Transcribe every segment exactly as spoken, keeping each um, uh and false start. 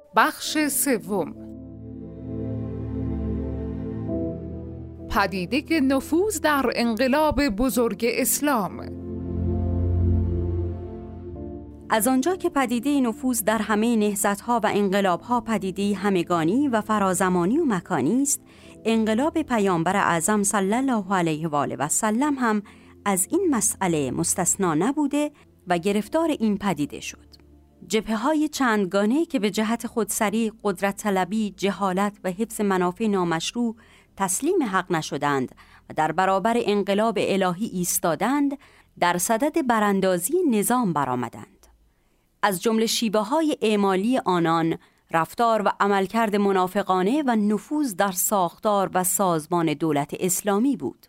بخش سوم. پدیده نفوذ در انقلاب بزرگ اسلام. از آنجا که پدیده نفوذ در همه نهضت‌ها و انقلاب‌ها پدیده همگانی و فرازمانی و مکانی است، انقلاب پیامبر اعظم صلی الله علیه و آله و سلم هم از این مسئله مستثنا نبوده و گرفتار این پدیده شد. جبهه‌های چندگانه که به جهت خودسری، قدرت طلبی، جهالت و حفظ منافع نامشروع تسلیم حق نشدند و در برابر انقلاب الهی ایستادند، در صدد براندازی نظام برآمدند. از جمله شیوه‌های اعمالی آنان، رفتار و عملکرد منافقانه و نفوذ در ساختار و سازمان دولت اسلامی بود.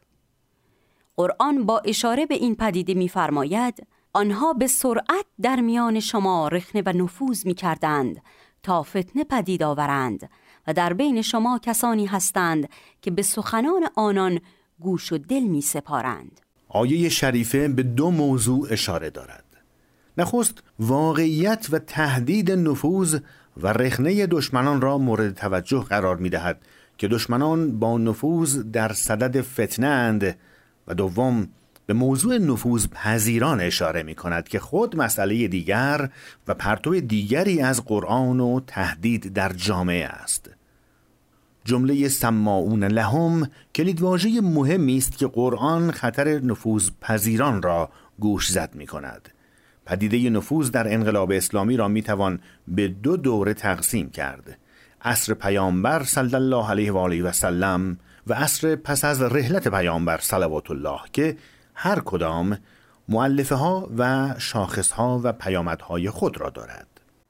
قرآن با اشاره به این پدیده می‌فرماید: آنها به سرعت در میان شما رخنه و نفوذ می‌کردند تا فتنه پدید آورند و در بین شما کسانی هستند که به سخنان آنان گوش و دل می‌سپارند. آیه شریفه به دو موضوع اشاره دارد. نخست واقعیت و تهدید نفوذ و رخنه دشمنان را مورد توجه قرار می‌دهد که دشمنان با نفوذ در صدد فتنه اند، و دوم به موضوع نفوذ پذیران اشاره می‌کند که خود مسئله دیگر و پرتو دیگری از قرآن و تهدید در جامعه است. جمله سماعون لهم کلیدواژه مهمی است که قرآن خطر نفوذ پذیران را گوش زد می‌کند. پدیده نفوذ در انقلاب اسلامی را میتوان به دو دوره تقسیم کرد: عصر پیامبر صلی الله علیه و آله و سلم و عصر پس از رحلت پیامبر صلوات الله، که هر کدام مؤلفه ها و شاخص ها و پیامدهای خود را دارد.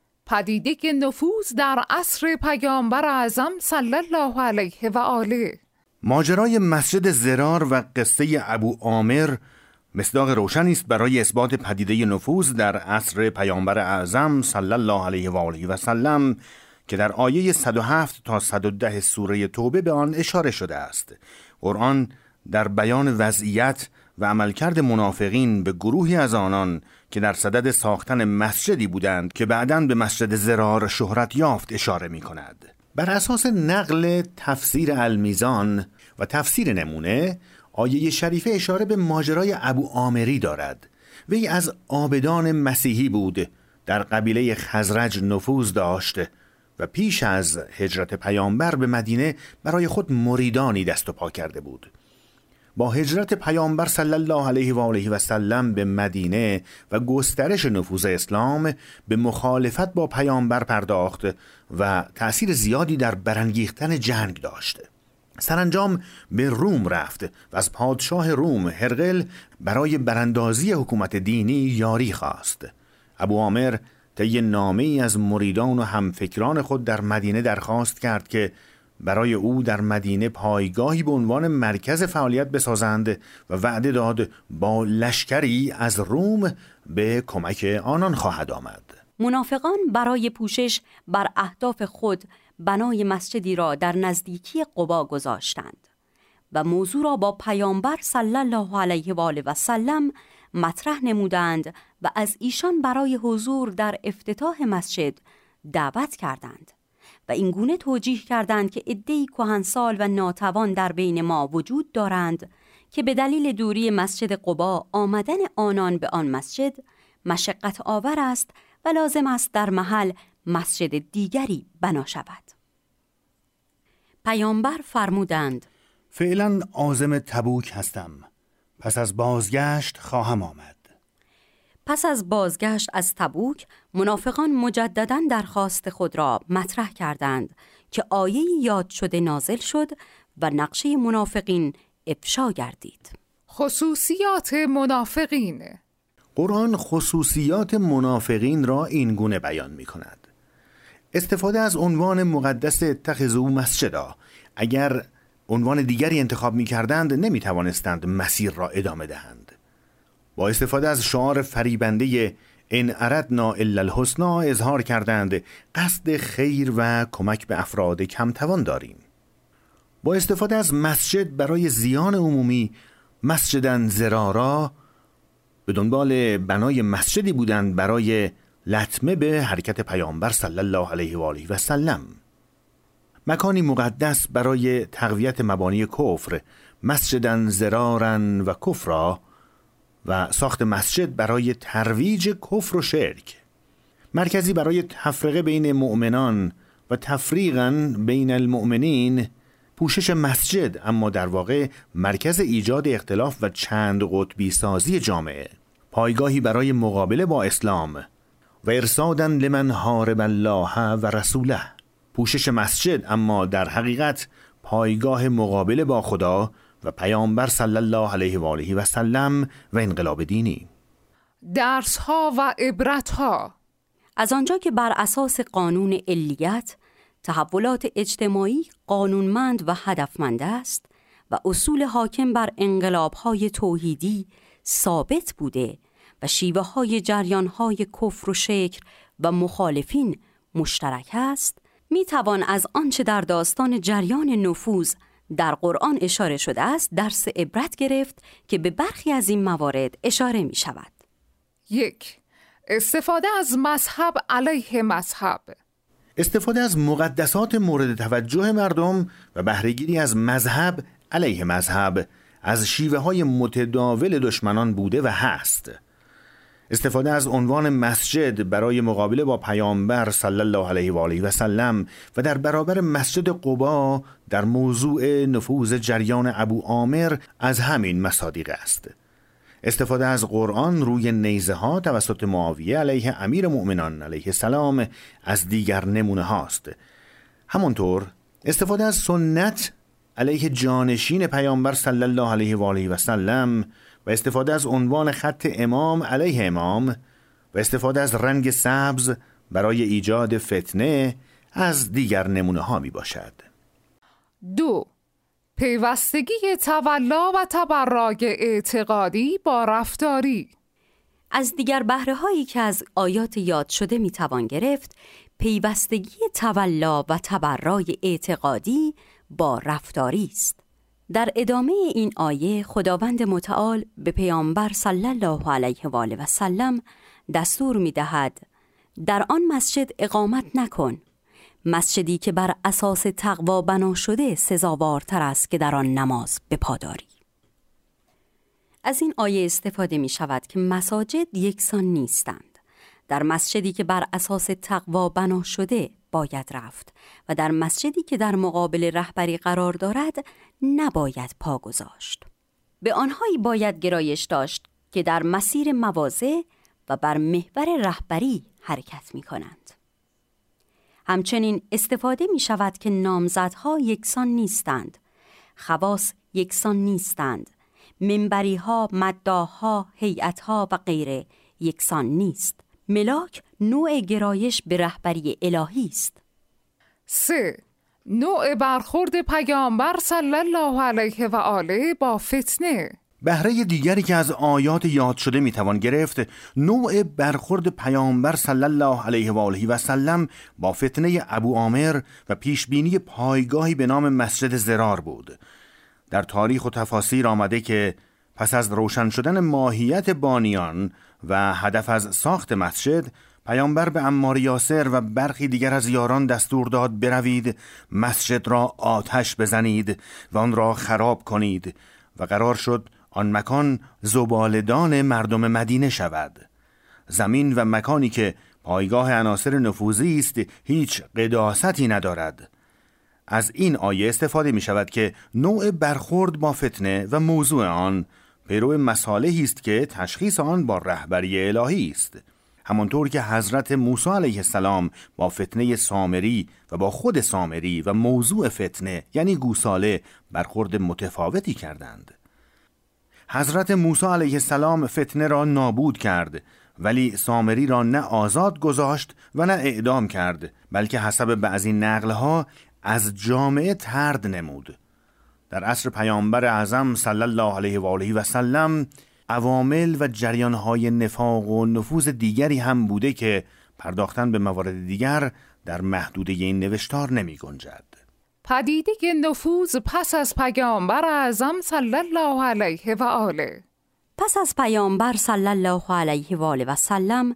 پدیده نفوذ در عصر پیامبر اعظم صلی الله علیه و آله. ماجرای مسجد ضرار و قصه ابو عامر مصداق روشنی است برای اثبات پدیده نفوذ در عصر پیامبر اعظم صلی الله علیه و آله و سلم که در آیه صد و هفت تا صد و ده سوره توبه به آن اشاره شده است. قرآن در بیان وضعیت و عملکرد منافقین به گروهی از آنان که در صدد ساختن مسجدی بودند که بعداً به مسجد ضرار شهرت یافت اشاره می کند. بر اساس نقل تفسیر المیزان و تفسیر نمونه، آیه شریفه اشاره به ماجرای ابو عامری دارد. وی از عابدان مسیحی بود، در قبیله خزرج نفوذ داشت و پیش از هجرت پیامبر به مدینه برای خود مریدانی دست و پا کرده بود. با هجرت پیامبر صلی الله علیه و آله و سلم به مدینه و گسترش نفوذ اسلام به مخالفت با پیامبر پرداخت و تأثیر زیادی در برانگیختن جنگ داشت. سرانجام به روم رفت و از پادشاه روم هرقل برای براندازی حکومت دینی یاری خواست. ابو عامر طی نامه‌ای از مریدان و همفکران خود در مدینه درخواست کرد که برای او در مدینه پایگاهی به عنوان مرکز فعالیت بسازند و وعده داد با لشکری از روم به کمک آنان خواهد آمد. منافقان برای پوشش بر اهداف خود بنای مسجدی را در نزدیکی قبا گذاشتند و موضوع را با پیامبر صلی الله علیه و آله و سلم مطرح نمودند و از ایشان برای حضور در افتتاح مسجد دعوت کردند و این گونه توجیه کردند که عده‌ای کهنسال و ناتوان در بین ما وجود دارند که به دلیل دوری مسجد قبا آمدن آنان به آن مسجد مشقت آور است و لازم است در محل مسجد دیگری بنا شود. پیامبر فرمودند: فعلا عازم تبوک هستم، پس از بازگشت خواهم آمد. پس از بازگشت از تبوک، منافقان مجدداً درخواست خود را مطرح کردند که آیه یاد شده نازل شد و نقشه منافقین افشا گردید. خصوصیات منافقین. قرآن خصوصیات منافقین را این گونه بیان می کند: استفاده از عنوان مقدس اتخذوا مسجدا. اگر عنوان دیگری انتخاب می کردند نمی توانستند مسیر را ادامه دهند. با استفاده از شعار فریبنده ان اردنا الا الحسنا اظهار کردند قصد خیر و کمک به افراد کمتوان داریم. با استفاده از مسجد برای زیان عمومی، مسجدن ضرارا، به دنبال بنای مسجدی بودند برای لطمه به حرکت پیامبر صلی الله علیه و آله و سلم. مکانی مقدس برای تقویت مبانی کفر، مسجدن زرارن و کفرا، و ساخت مسجد برای ترویج کفر و شرک، مرکزی برای تفرقه بین مؤمنان و تفریقا بین المؤمنین، پوشش مسجد اما در واقع مرکز ایجاد اختلاف و چند قطبی سازی جامعه، پایگاهی برای مقابله با اسلام و ارصادن لمن حارب الله و رسوله، پوشش مسجد اما در حقیقت پایگاه مقابله با خدا و پیامبر صلی الله علیه و آله و سلم و انقلاب دینی. درس ها و عبرت ها. از آنجا که بر اساس قانون علیت تحولات اجتماعی قانونمند و هدفمند است و اصول حاکم بر انقلاب‌های توحیدی ثابت بوده و شیوه‌های جریان‌های کفر و شرک و مخالفین مشترک است، می‌توان از آنچه در داستان جریان نفوذ در قرآن اشاره شده است درس عبرت گرفت که به برخی از این موارد اشاره می‌شود. یک، استفاده از مذهب علیه مذهب. استفاده از مقدسات مورد توجه مردم و بهره‌گیری از مذهب علیه مذهب از شیوه‌های متداول دشمنان بوده و هست. استفاده از عنوان مسجد برای مقابله با پیامبر صلی الله علیه و آله و سلم و در برابر مسجد قبا در موضوع نفوذ جریان ابو عامر از همین مصادیق است. استفاده از قرآن روی نیزه ها توسط معاویه علیه امیر مؤمنان علیه السلام از دیگر نمونه هاست. همانطور استفاده از سنت علیه جانشین پیامبر صلی الله علیه و آله و سلم و استفاده از عنوان خط امام علیه امام و استفاده از رنگ سبز برای ایجاد فتنه از دیگر نمونه ها می باشد. دو، پیوستگی تولا و تبرای اعتقادی با رفتاری. از دیگر بهره هایی که از آیات یاد شده می توان گرفت پیوستگی تولا و تبرای اعتقادی با رفتاری است. در ادامه این آیه خداوند متعال به پیامبر صلی الله علیه و آله و سلم دستور می دهد در آن مسجد اقامت نکن، مسجدی که بر اساس تقوا بنا شده سزاوارتر است که در آن نماز بپاداری. از این آیه استفاده می شود که مساجد یکسان نیستند. در مسجدی که بر اساس تقوا بنا شده باید رفت و در مسجدی که در مقابل رهبری قرار دارد نباید پا گذاشت. به آنهایی باید گرایش داشت که در مسیر مواضع و بر محور رهبری حرکت می کنند. همچنین استفاده می شود که نامزدها یکسان نیستند، خواص یکسان نیستند، منبری ها، مداح‌ها، هیئت‌ها و غیره یکسان نیست. ملاک نوع گرایش به رهبری الهی است. سه، نوع برخورد پیامبر صلی الله علیه و آله با فتنه. بهره دیگری که از آیات یاد شده میتوان گرفت نوع برخورد پیامبر صلی الله علیه و آله و سلم با فتنه ابو عامر و پیشبینی پایگاهی به نام مسجد زرار بود. در تاریخ و تفاسیر آمده که پس از روشن شدن ماهیت بانیان و هدف از ساخت مسجد، پیامبر به عمار یاسر و برخی دیگر از یاران دستور داد بروید مسجد را آتش بزنید و آن را خراب کنید و قرار شد آن مکان زباله‌دان مردم مدینه شود. زمین و مکانی که پایگاه عناصر نفوذی است هیچ قداستی ندارد. از این آیه استفاده می شود که نوع برخورد با فتنه و موضوع آن پیرو مصالحی است که تشخیص آن با رهبری الهی است. همانطور که حضرت موسی علیه السلام با فتنه سامری و با خود سامری و موضوع فتنه یعنی گوساله برخورد متفاوتی کردند. حضرت موسی علیه السلام فتنه را نابود کرد، ولی سامری را نه آزاد گذاشت و نه اعدام کرد، بلکه حسب بعضی نقلها از جامعه طرد نمود. در عصر پیامبر اعظم صلی الله علیه و آله و سلم عوامل و جریانهای نفاق و نفوذ دیگری هم بوده که پرداختن به موارد دیگر در محدوده این نوشتار نمی گنجد. پدیده نفوذ پس از پیامبر اعظم صلی الله علیه و آله. پس از پیامبر صلی الله علیه و آله و سلم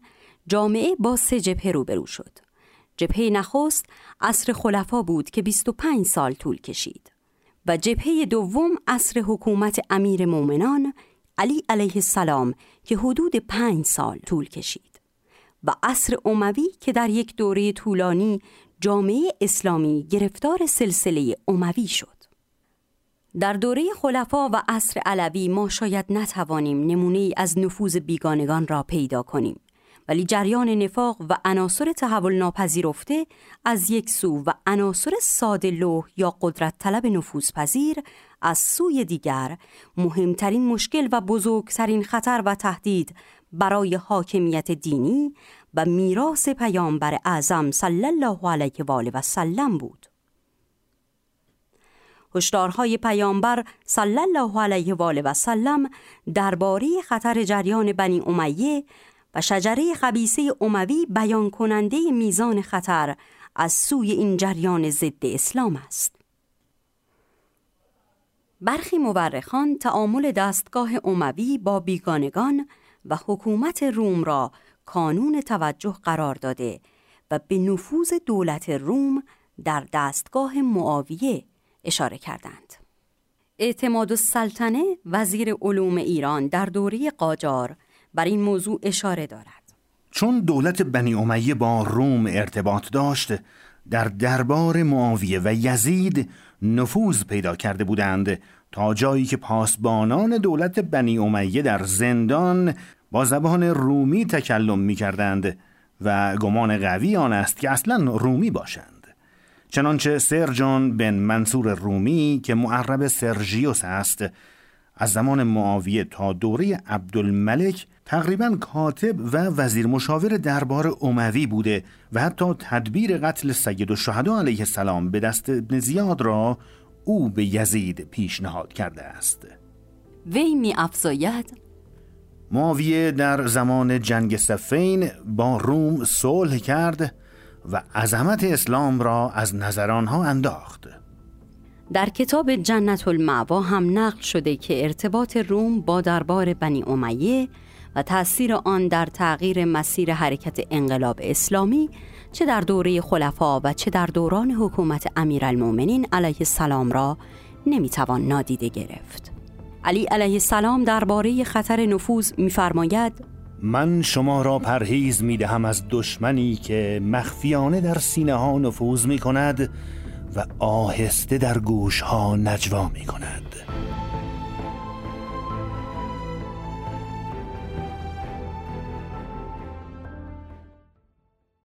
جامعه با سه جبهه روبرو شد. جبهه نخست عصر خلفا بود که بیست و پنج سال طول کشید و جبهه دوم عصر حکومت امیر مومنان علی علیه السلام که حدود پنج سال طول کشید و عصر اموی که در یک دوره طولانی جامعه اسلامی گرفتار سلسله اموی شد. در دوره خلفا و عصر علوی ما شاید نتوانیم نمونه‌ای از نفوذ بیگانگان را پیدا کنیم، ولی جریان نفاق و عناصر تحول ناپذیرفته از یک سو و عناصر ساده لوح یا قدرت طلب نفوذپذیر از سوی دیگر مهمترین مشکل و بزرگترین خطر و تهدید برای حاکمیت دینی و میراث پیامبر اعظم صلی الله علیه و آله و سلم بود. هشدارهای پیامبر صلی الله علیه و آله و سلم درباره خطر جریان بنی امیه و شجره خبیثه اموی بیان کننده میزان خطر از سوی این جریان ضد اسلام است. برخی مورخان تعامل دستگاه اموی با بیگانگان و حکومت روم را کانون توجه قرار داده و به نفوذ دولت روم در دستگاه معاویه اشاره کردند. اعتمادالسلطنه وزیر علوم ایران در دوره قاجار بر این موضوع اشاره دارد. چون دولت بنی امیه با روم ارتباط داشت، در دربار معاویه و یزید نفوذ پیدا کرده بودند تا جایی که پاسبانان دولت بنی امیه در زندان با زبان رومی تکلم می کردند و گمان قوی آن است که اصلا رومی باشند. چنانچه سرجان بن منصور رومی که معرب سرژیوس است از زمان معاویه تا دوره عبدالملک تقریباً کاتب و وزیر مشاور دربار اموی بوده و حتی تدبیر قتل سید الشهدا علیه السلام به دست ابن زیاد را او به یزید پیشنهاد کرده است. وی می افزاید معاویه در زمان جنگ صفین با روم صلح کرد و عظمت اسلام را از نظر آنها انداخت. در کتاب جنت المأوا هم نقل شده که ارتباط روم با دربار بنی امیه و تأثیر آن در تغییر مسیر حرکت انقلاب اسلامی چه در دوره خلفا و چه در دوران حکومت امیرالمومنین علیه السلام را نمیتوان نادیده گرفت. علی علیه السلام درباره خطر نفوذ می‌فرماید: من شما را پرهیز می‌دهم از دشمنی که مخفیانه در سینه ها نفوذ می‌کند و آهسته در گوش ها نجوا می‌کند.